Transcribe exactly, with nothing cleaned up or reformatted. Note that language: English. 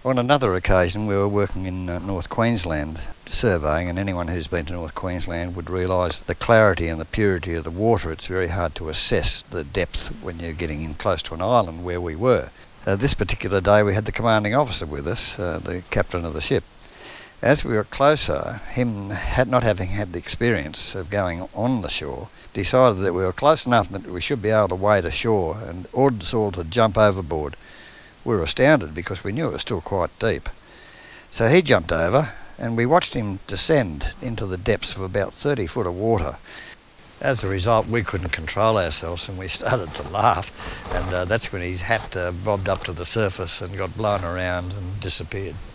On another occasion, we were working in uh, North Queensland surveying, and anyone who's been to North Queensland would realise the clarity and the purity of the water. It's very hard to assess the depth when you're getting in close to an island where we were. Uh, this particular day we had the commanding officer with us, uh, the captain of the ship. As we were closer, him had not having had the experience of going on the shore, decided that we were close enough that we should be able to wade ashore and ordered us all to jump overboard. We were astounded because we knew it was still quite deep. So he jumped over and we watched him descend into the depths of about thirty foot of water. As a result, we couldn't control ourselves and we started to laugh, and uh, that's when his hat uh, bobbed up to the surface and got blown around and disappeared.